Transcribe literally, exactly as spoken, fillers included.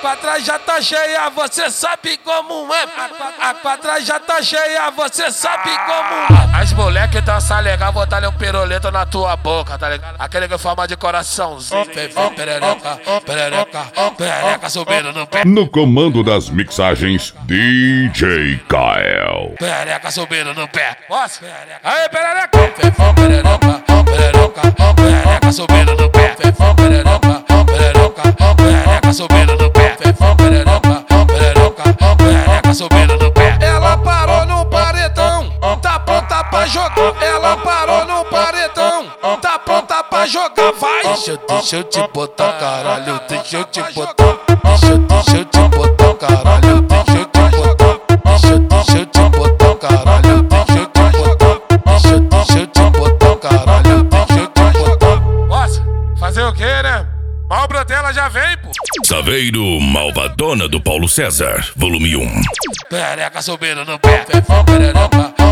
quadra já tá cheia, você sabe como é. A quadra já tá cheia, você sabe como é. As moleque dança legal, botar um pirulito na tua boca, tá ligado? Aquele que forma de coraçãozinho. Perereca, perereca, perereca subindo no pé. No comando das mixagens, D J Kael. Perereca subindo no pé. Nossa, aí perereca. Perereca, perereca, perereca subindo no pé. Perereca, perereca, perereca subindo no pé. Perereca, perereca, perereca subindo no pé. Ela parou no paredão, tá pronta pra jogar. Ela parou no paredão, tá pronta pra jogar. Vai! Deixa, eu- deixa eu te botar, caralho. Deixa eu te botar. Deixa, eu- deixa eu te botar, caralho. Deixa eu te botar. Deixa, eu- deixa eu te botar, caralho. Deixa eu te botar. Deixa, eu- deixa eu te botar, caralho. Deixa eu te botar. Nossa, fazer o quê, né? Mal Brotella já vem, pô. Saveiro Malvadona do Paulo César, volume um. Perereca subindo no pé. Perereca,